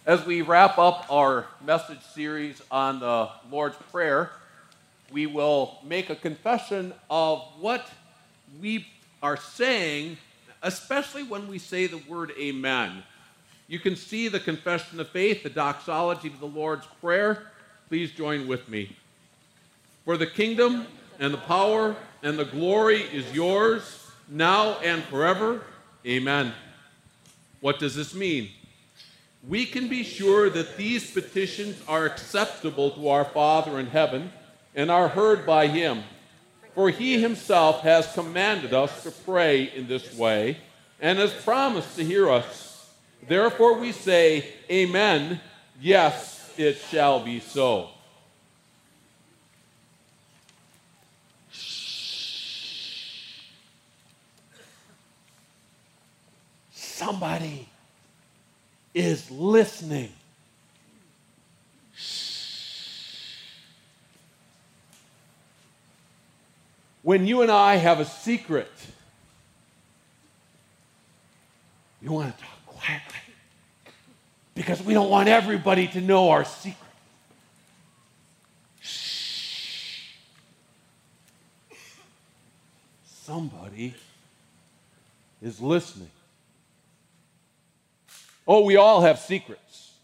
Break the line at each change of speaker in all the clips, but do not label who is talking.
As we wrap up our message series on the Lord's Prayer, we will make a confession of what we are saying, especially when we say the word amen. You can see the confession of faith, the doxology to the Lord's Prayer. Please join with me. For the kingdom and the power and the glory is yours, now and forever. Amen. What does this mean? We can be sure that these petitions are acceptable to our Father in heaven and are heard by him. For he himself has commanded us to pray in this way and has promised to hear us. Therefore we say, Amen, yes, it shall be so. Somebody is listening. When you and I have a secret, you want to talk quietly because we don't want everybody to know our secret. Somebody is listening. Oh, we all have secrets.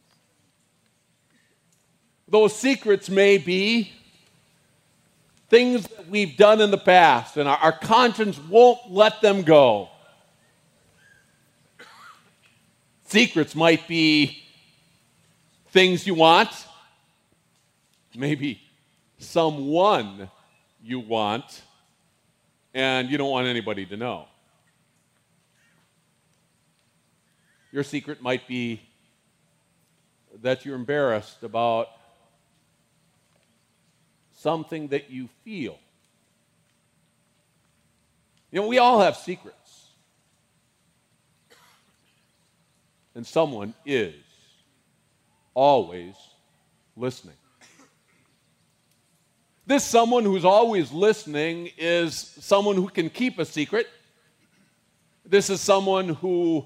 Those secrets may be things that we've done in the past, and our conscience won't let them go. Secrets might be things you want, maybe someone you want, and you don't want anybody to know. Your secret might be that you're embarrassed about something that you feel. You know, we all have secrets. And someone is always listening. This someone who's always listening is someone who can keep a secret. This is someone who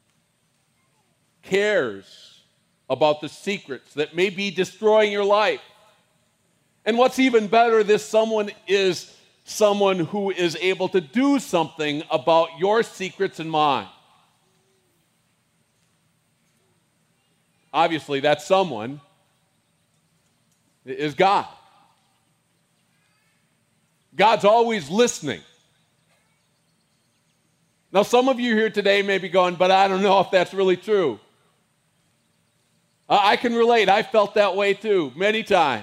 cares about the secrets that may be destroying your life. And what's even better, this someone is someone who is able to do something about your secrets and mine. Obviously, that someone is God. God's always listening. Now, some of you here today may be going, but I don't know if that's really true. I can relate. I felt that way too, many times.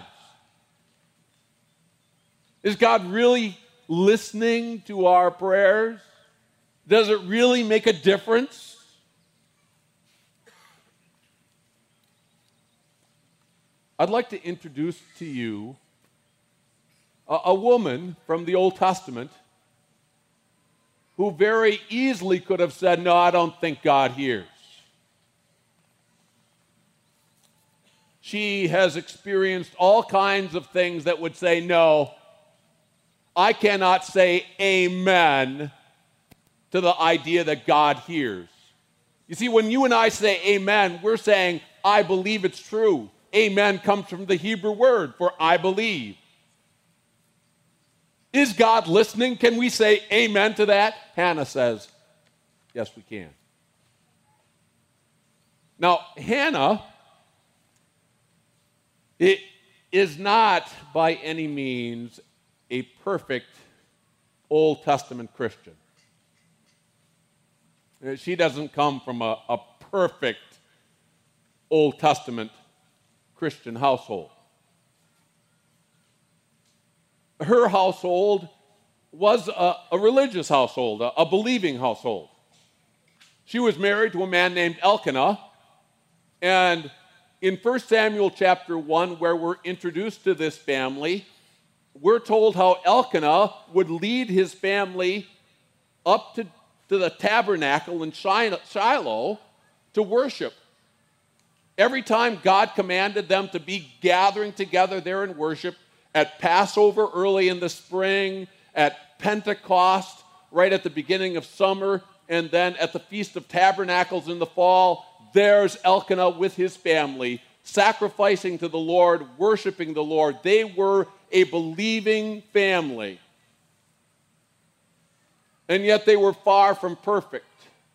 Is God really listening to our prayers? Does it really make a difference? I'd like to introduce to you a woman from the Old Testament who very easily could have said, no, I don't think God hears. She has experienced all kinds of things that would say, no, I cannot say amen to the idea that God hears. You see, when you and I say amen, we're saying, I believe it's true. Amen comes from the Hebrew word for I believe. Is God listening? Can we say amen to that? Hannah says, yes, we can. Now, Hannah, it is not by any means a perfect Old Testament Christian. She doesn't come from a perfect Old Testament Christian household. Her household was a religious household, a believing household. She was married to a man named Elkanah, and in 1 Samuel chapter 1, where we're introduced to this family, we're told how Elkanah would lead his family up to the tabernacle in Shiloh to worship. Every time God commanded them to be gathering together there in worship, at Passover early in the spring, at Pentecost right at the beginning of summer, and then at the Feast of Tabernacles in the fall, there's Elkanah with his family, sacrificing to the Lord, worshiping the Lord. They were a believing family. And yet they were far from perfect.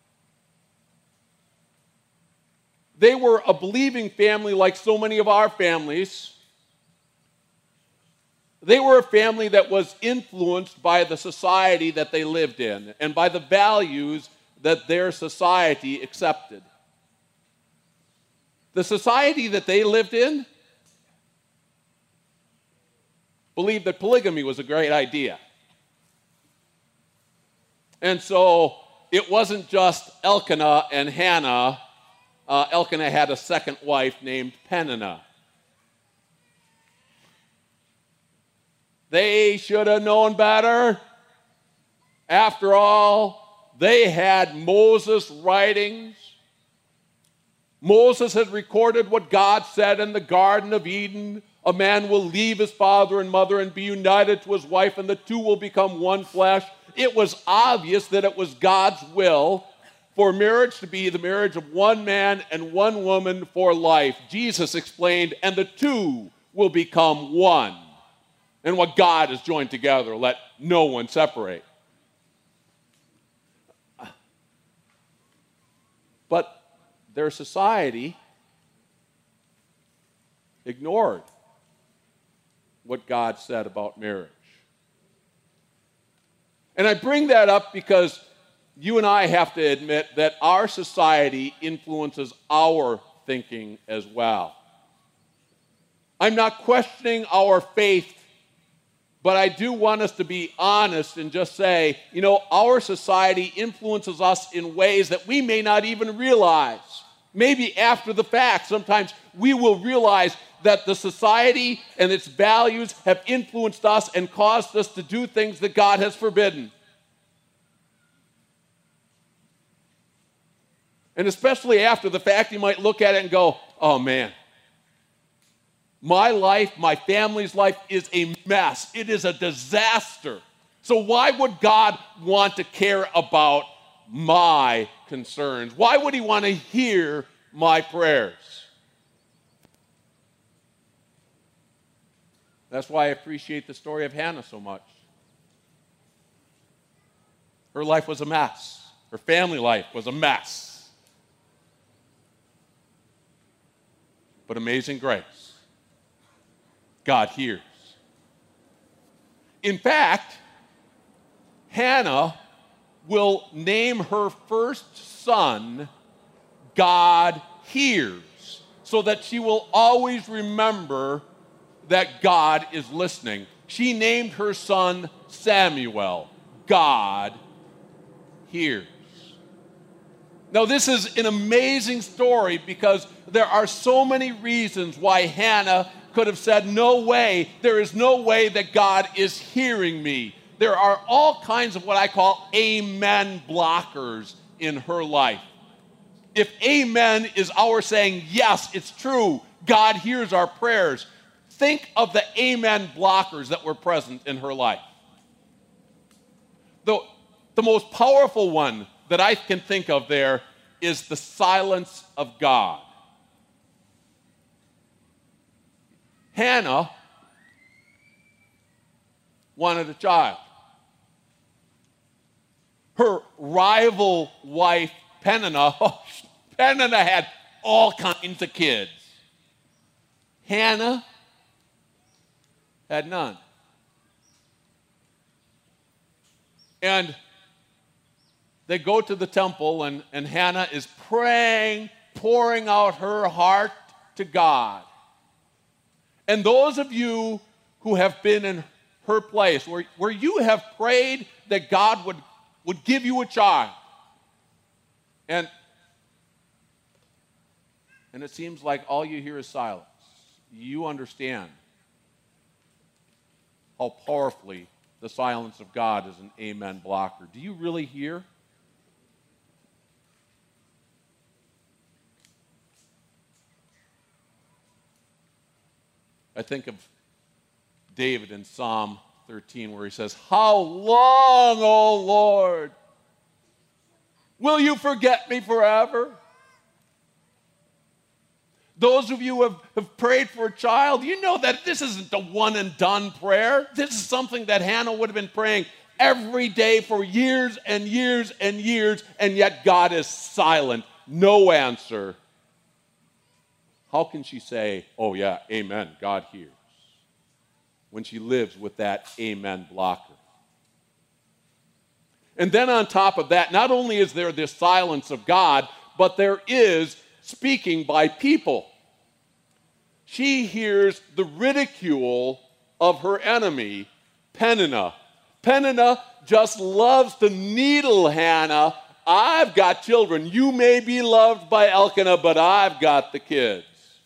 They were a believing family like so many of our families. They were a family that was influenced by the society that they lived in and by the values that their society accepted. The society that they lived in believed that polygamy was a great idea. And so it wasn't just Elkanah and Hannah. Elkanah had a second wife named Peninnah. They should have known better. After all, they had Moses' writings. Moses had recorded what God said in the Garden of Eden. A man will leave his father and mother and be united to his wife, and the two will become one flesh. It was obvious that it was God's will for marriage to be the marriage of one man and one woman for life. Jesus explained, and the two will become one. And what God has joined together, let no one separate. But their society ignored what God said about marriage. And I bring that up because you and I have to admit that our society influences our thinking as well. I'm not questioning our faith, but I do want us to be honest and just say, our society influences us in ways that we may not even realize. Maybe after the fact, sometimes we will realize that the society and its values have influenced us and caused us to do things that God has forbidden. And especially after the fact, you might look at it and go, oh man, my life, my family's life is a mess. It is a disaster. So why would God want to care about my concerns? Why would he want to hear my prayers? That's why I appreciate the story of Hannah so much. Her life was a mess. Her family life was a mess. But amazing grace, God hears. In fact, Hannah will name her first son God hears, so that she will always remember that God is listening. She named her son Samuel. God hears. Now, this is an amazing story because there are so many reasons why Hannah could have said, no way, there is no way that God is hearing me. There are all kinds of what I call amen blockers in her life. If amen is our saying, yes, it's true, God hears our prayers, think of the amen blockers that were present in her life. The most powerful one that I can think of there is the silence of God. Hannah wanted a child. Her rival wife, Peninnah, Peninnah had all kinds of kids. Hannah had none. And they go to the temple, and Hannah is praying, pouring out her heart to God. And those of you who have been in her place, where you have prayed that God would give you a child, and it seems like all you hear is silence, you understand how powerfully the silence of God is an amen blocker. Do you really hear? I think of David in Psalm 13 where he says, how long, O Lord, will you forget me forever? Those of you who have prayed for a child, you know that this isn't a one and done prayer. This is something that Hannah would have been praying every day for years and years and years, and yet God is silent. No answer. How can she say, oh yeah, amen, God hears, when she lives with that amen blocker? And then on top of that, not only is there this silence of God, but there is speaking by people. She hears the ridicule of her enemy, Peninnah. Peninnah just loves to needle Hannah. I've got children. You may be loved by Elkanah, but I've got the kids.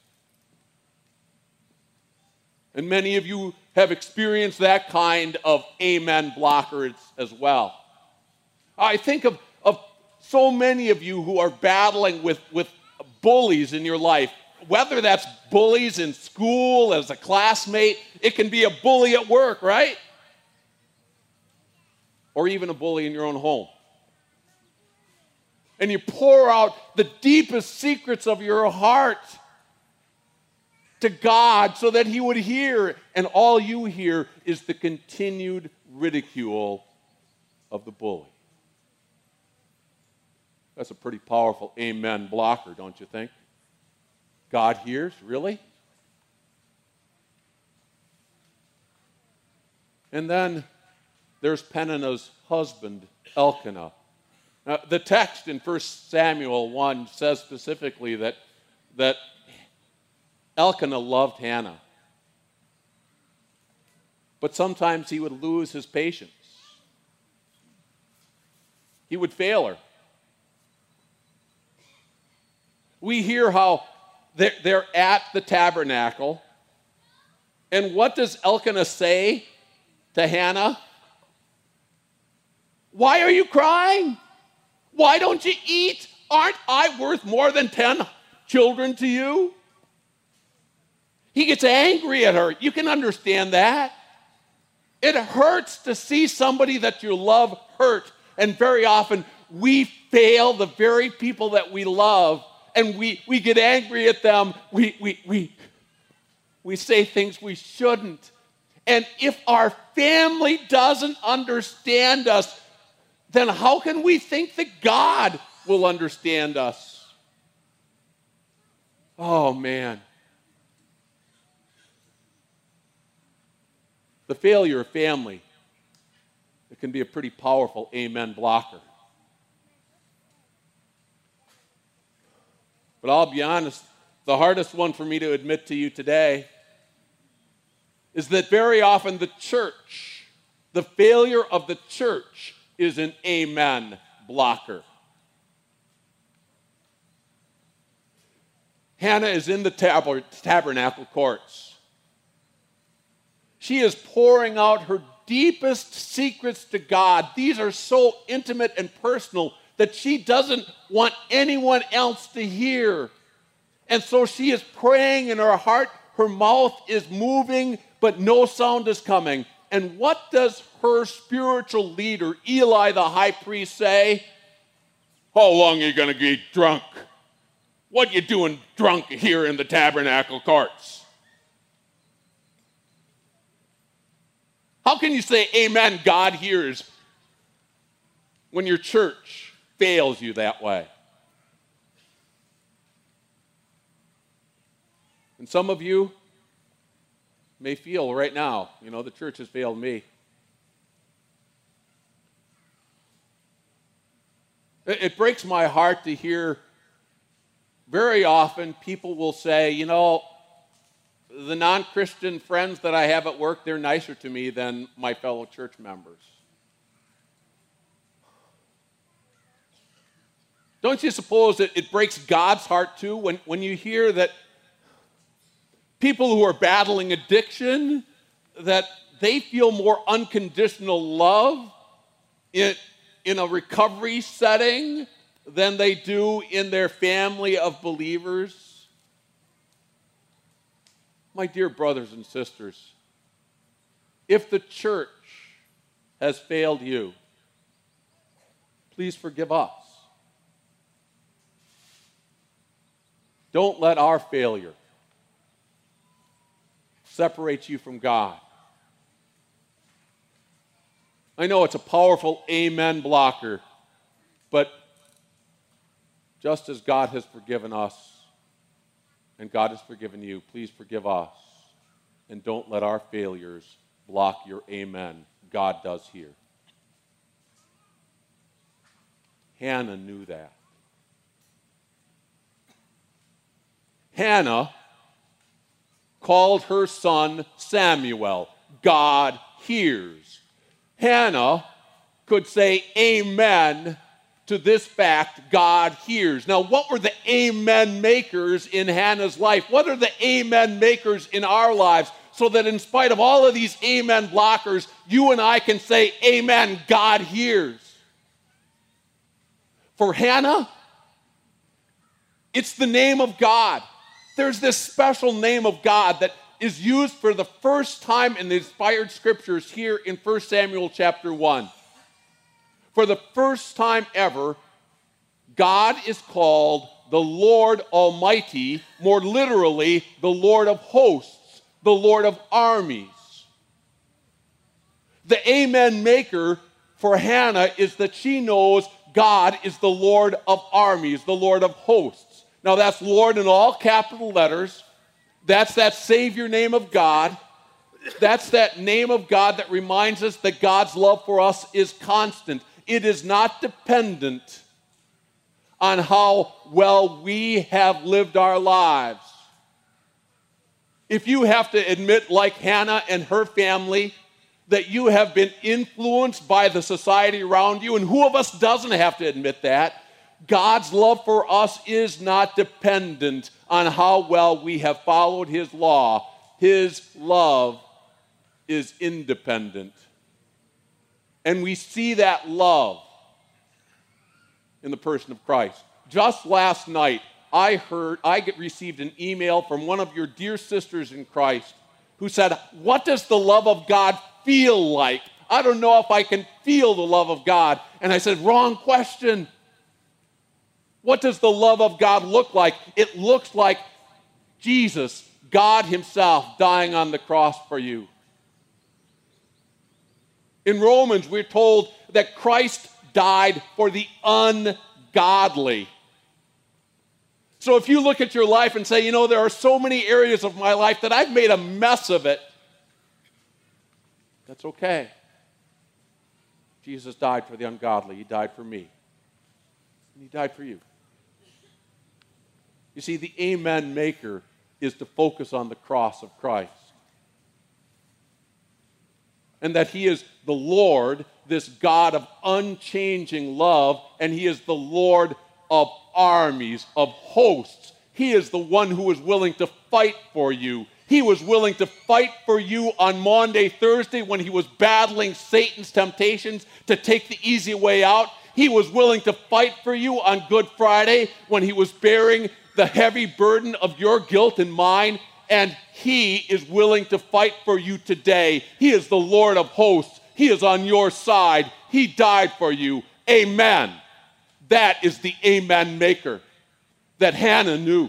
And many of you have experienced that kind of amen blocker as well. I think of so many of you who are battling with bullies in your life, whether that's bullies in school, as a classmate, it can be a bully at work, right? Or even a bully in your own home. And you pour out the deepest secrets of your heart to God so that He would hear, and all you hear is the continued ridicule of the bully. That's a pretty powerful amen blocker, don't you think? God hears? Really? And then there's Peninnah's husband, Elkanah. Now, the text in 1 Samuel 1 says specifically that Elkanah loved Hannah. But sometimes he would lose his patience. He would fail her. We hear how they're at the tabernacle. And what does Elkanah say to Hannah? Why are you crying? Why don't you eat? Aren't I worth more than 10 children to you? He gets angry at her. You can understand that. It hurts to see somebody that you love hurt. And very often we fail the very people that we love. And we get angry at them. We say things we shouldn't. And if our family doesn't understand us, then how can we think that God will understand us? Oh, man. The failure of family, it can be a pretty powerful amen blocker. But I'll be honest, the hardest one for me to admit to you today is that very often the church, the failure of the church, is an amen blocker. Hannah is in the tabernacle courts. She is pouring out her deepest secrets to God. These are so intimate and personal that she doesn't want anyone else to hear. And so she is praying in her heart. Her mouth is moving, but no sound is coming. And what does her spiritual leader, Eli the high priest, say? How long are you going to get drunk? What are you doing drunk here in the tabernacle courts? How can you say, amen, God hears, when your church fails you that way? And some of you may feel right now, the church has failed me. It breaks my heart to hear very often people will say, the non-Christian friends that I have at work, they're nicer to me than my fellow church members. Don't you suppose that it breaks God's heart too when you hear that people who are battling addiction, that they feel more unconditional love in a recovery setting than they do in their family of believers? My dear brothers and sisters, if the church has failed you, please forgive us. Don't let our failure separate you from God. I know it's a powerful amen blocker, but just as God has forgiven us and God has forgiven you, please forgive us. And don't let our failures block your amen. God does here. Hannah knew that. Hannah called her son Samuel. God hears. Hannah could say amen to this fact, God hears. Now, what were the amen makers in Hannah's life? What are the amen makers in our lives so that in spite of all of these amen blockers, you and I can say amen, God hears? For Hannah, it's the name of God. There's this special name of God that is used for the first time in the inspired scriptures here in 1 Samuel chapter 1. For the first time ever, God is called the Lord Almighty, more literally, the Lord of hosts, the Lord of armies. The amen maker for Hannah is that she knows God is the Lord of armies, the Lord of hosts. Now that's Lord in all capital letters. That's that Savior name of God. That's that name of God that reminds us that God's love for us is constant. It is not dependent on how well we have lived our lives. If you have to admit, like Hannah and her family, that you have been influenced by the society around you, and who of us doesn't have to admit that? God's love for us is not dependent on how well we have followed His law. His love is independent. And we see that love in the person of Christ. Just last night, I received an email from one of your dear sisters in Christ who said, "What does the love of God feel like? I don't know if I can feel the love of God." And I said, wrong question. What does the love of God look like? It looks like Jesus, God Himself, dying on the cross for you. In Romans, we're told that Christ died for the ungodly. So if you look at your life and say, there are so many areas of my life that I've made a mess of it, that's okay. Jesus died for the ungodly. He died for me. And He died for you. You see, the amen maker is to focus on the cross of Christ. And that He is the Lord, this God of unchanging love, and He is the Lord of armies, of hosts. He is the one who is willing to fight for you. He was willing to fight for you on Maundy, Thursday when He was battling Satan's temptations to take the easy way out. He was willing to fight for you on Good Friday when He was bearing the heavy burden of your guilt and mine. And He is willing to fight for you today. He is the Lord of hosts. He is on your side. He died for you. Amen. That is the amen maker that Hannah knew.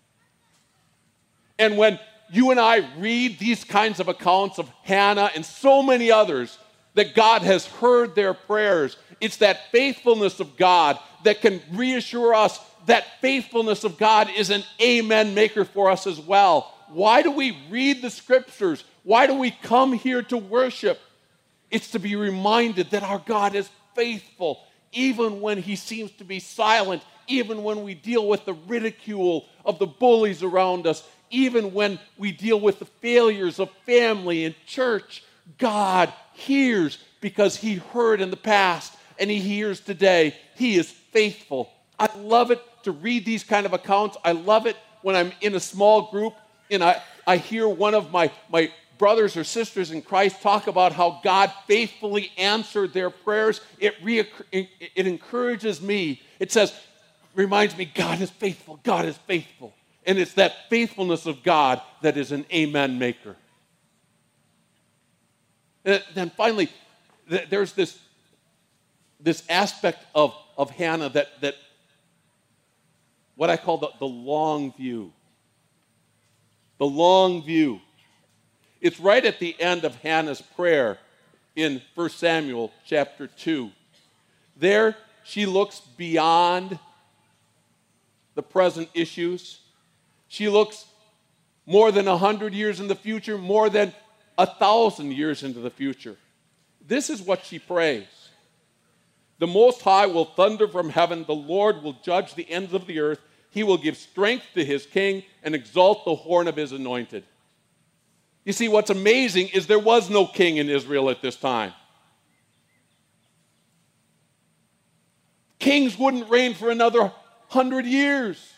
And when you and I read these kinds of accounts of Hannah and so many others, that God has heard their prayers, it's that faithfulness of God that can reassure us that faithfulness of God is an amen maker for us as well. Why do we read the scriptures? Why do we come here to worship? It's to be reminded that our God is faithful, even when He seems to be silent, even when we deal with the ridicule of the bullies around us, even when we deal with the failures of family and church. God hears because He heard in the past and He hears today. He is faithful. I love it to read these kind of accounts. I love it when I'm in a small group and I hear one of my brothers or sisters in Christ talk about how God faithfully answered their prayers. It encourages me. It reminds me, God is faithful. God is faithful. And it's that faithfulness of God that is an amen maker. And then finally, there's this aspect of Hannah that what I call the long view. The long view. It's right at the end of Hannah's prayer in 1 Samuel chapter 2. There, she looks beyond the present issues. She looks more than 100 years in the future, more than 1,000 years into the future. This is what she prays. The Most High will thunder from heaven. The Lord will judge the ends of the earth. He will give strength to his king and exalt the horn of his anointed. You see, what's amazing is there was no king in Israel at this time. Kings wouldn't reign for another 100 years.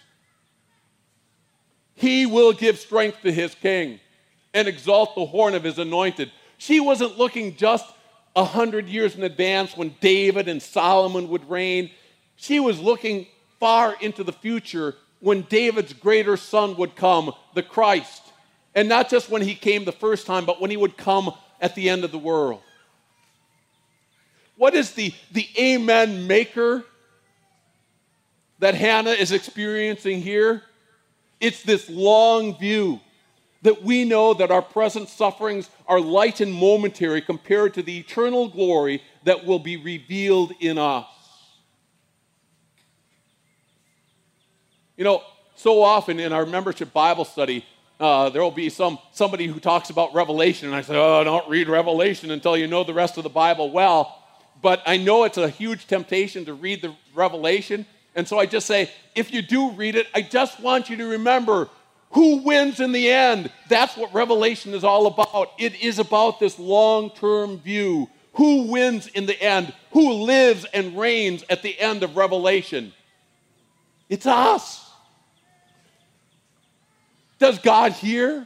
He will give strength to his king and exalt the horn of his anointed. She wasn't looking just 100 years in advance when David and Solomon would reign. She was looking far into the future when David's greater son would come, the Christ. And not just when he came the first time, but when he would come at the end of the world. What is the amen maker that Hannah is experiencing here? It's this long view that we know that our present sufferings are light and momentary compared to the eternal glory that will be revealed in us. You know, so often in our membership Bible study, there will be somebody who talks about Revelation, and I say, oh, don't read Revelation until you know the rest of the Bible well. But I know it's a huge temptation to read the Revelation, and so I just say, if you do read it, I just want you to remember who wins in the end. That's what Revelation is all about. It is about this long-term view. Who wins in the end? Who lives and reigns at the end of Revelation? It's us. Does God hear?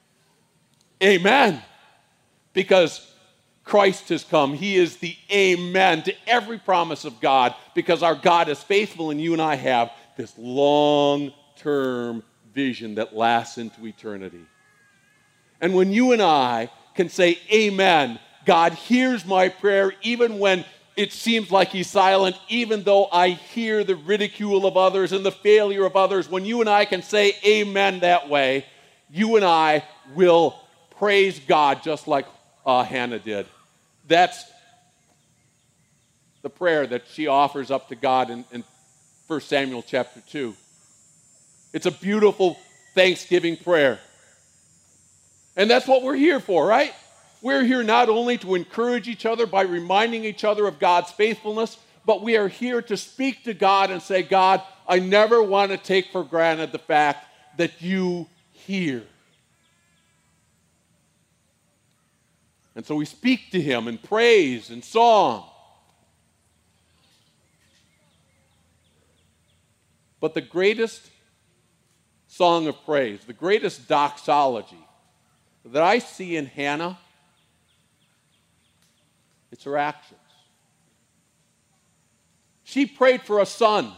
Amen. Because Christ has come. He is the amen to every promise of God, because our God is faithful and you and I have this long-term vision that lasts into eternity. And when you and I can say amen, God hears my prayer even when it seems like he's silent, even though I hear the ridicule of others and the failure of others. When you and I can say amen that way, you and I will praise God just like Hannah did. That's the prayer that she offers up to God in 1 Samuel chapter 2. It's a beautiful Thanksgiving prayer. And that's what we're here for, right? We're here not only to encourage each other by reminding each other of God's faithfulness, but we are here to speak to God and say, God, I never want to take for granted the fact that you hear. And so we speak to him in praise and song. But the greatest song of praise, the greatest doxology that I see in Hannah, it's her actions. She prayed for a son,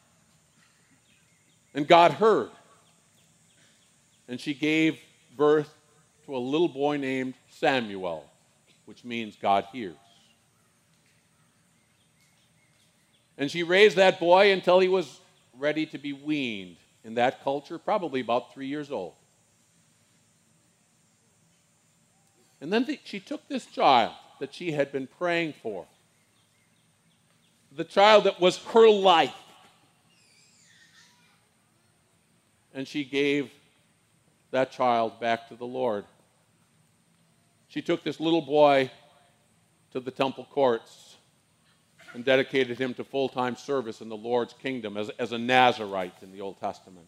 and God heard. And she gave birth to a little boy named Samuel, which means God hears. And she raised that boy until he was ready to be weaned. In that culture, probably about 3 years old. And then she took this child that she had been praying for, the child that was her life, and she gave that child back to the Lord. She took this little boy to the temple courts and dedicated him to full-time service in the Lord's kingdom as a Nazirite in the Old Testament.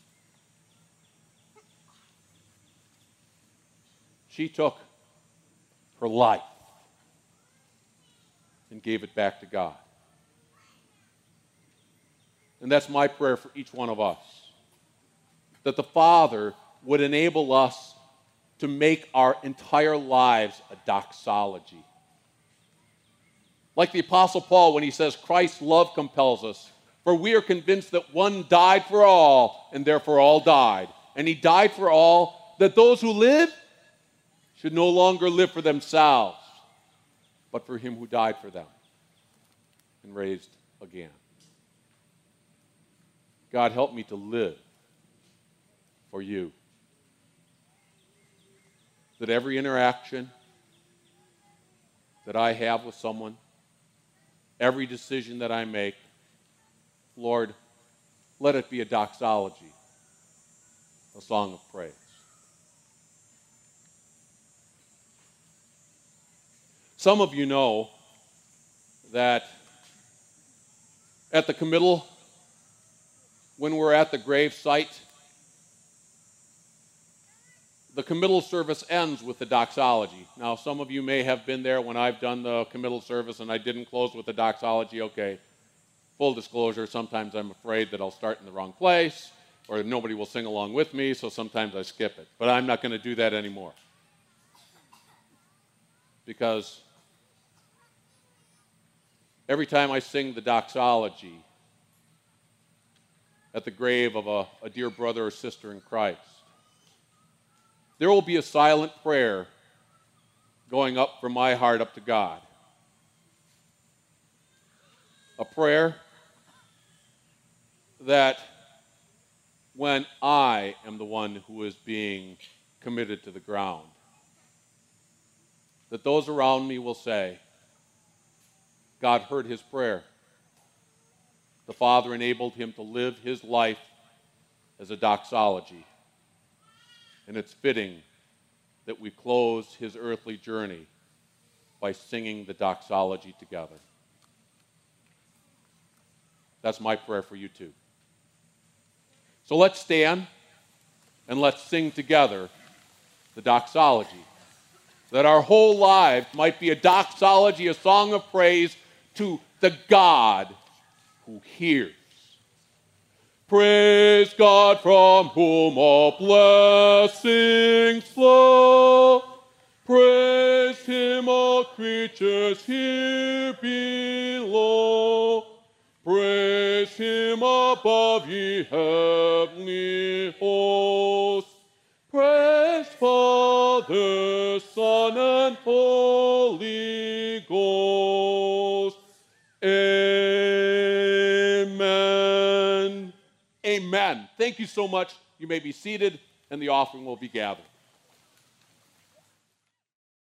She took her life and gave it back to God. And that's my prayer for each one of us, that the Father would enable us to make our entire lives a doxology. Like the Apostle Paul when he says, Christ's love compels us, for we are convinced that one died for all, and therefore all died. And he died for all, that those who live should no longer live for themselves, but for him who died for them and raised again. God, help me to live for you. That every interaction that I have with someone, every decision that I make, Lord, let it be a doxology, a song of praise. Some of you know that at the committal, when we're at the grave site, the committal service ends with the doxology. Now, some of you may have been there when I've done the committal service and I didn't close with the doxology. Okay, full disclosure, sometimes I'm afraid that I'll start in the wrong place or nobody will sing along with me, so sometimes I skip it. But I'm not going to do that anymore. Because every time I sing the doxology at the grave of a dear brother or sister in Christ, there will be a silent prayer going up from my heart up to God. A prayer that when I am the one who is being committed to the ground, that those around me will say, God heard his prayer. The Father enabled him to live his life as a doxology. And it's fitting that we close his earthly journey by singing the doxology together. That's my prayer for you too. So let's stand and let's sing together the doxology, that our whole lives might be a doxology, a song of praise to the God who hears. Praise God from whom all blessings flow. Praise him, all creatures here below. Praise him above, ye heavenly hosts. Praise Father, Son, and Holy Ghost. Amen. Amen. Thank you so much. You may be seated, and the offering will be gathered.